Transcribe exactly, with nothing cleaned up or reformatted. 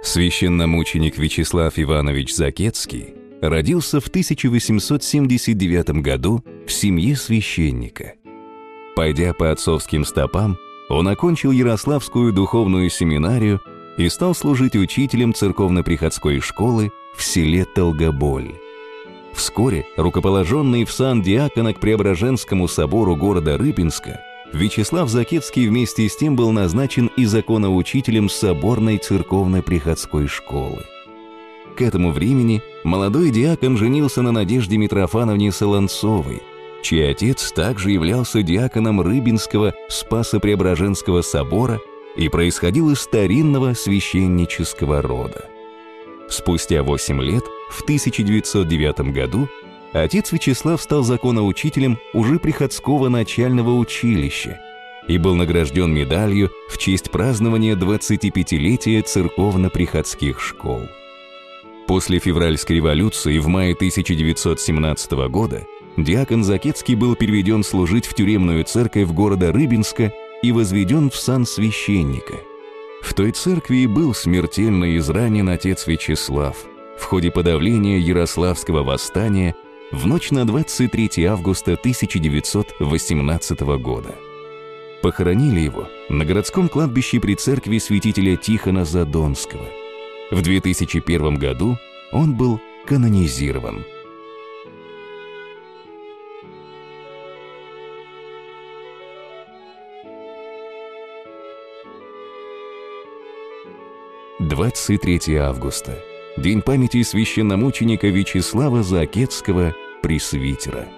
Священномученик Вячеслав Иванович Закетский родился в тысяча восемьсот семьдесят девятом году в семье священника. Пойдя по отцовским стопам, он окончил Ярославскую духовную семинарию и стал служить учителем церковно-приходской школы в селе Толгоболь. Вскоре, рукоположенный в сан диакона к Преображенскому собору города Рыбинска, Вячеслав Закетский вместе с тем был назначен и законоучителем соборной церковно-приходской школы. К этому времени молодой диакон женился на Надежде Митрофановне Солонцовой, чей отец также являлся диаконом Рыбинского Спасо-Преображенского собора и происходил из старинного священнического рода. Спустя восемь лет, в тысяча девятьсот девятом году, отец Вячеслав стал законоучителем уже приходского начального училища и был награжден медалью в честь празднования двадцатипятилетия церковно-приходских школ. После февральской революции в мае тысяча девятьсот семнадцатого года диакон Закетский был переведен служить в тюремную церковь города Рыбинска и возведен в сан священника. В той церкви и был смертельно изранен отец Вячеслав в ходе подавления Ярославского восстания в ночь на двадцать третье августа тысяча девятьсот восемнадцатого года. Похоронили его на городском кладбище при церкви святителя Тихона Задонского. В две тысячи первом году он был канонизирован. двадцать третье августа. День памяти священномученика Вячеслава Закетского, пресвитера.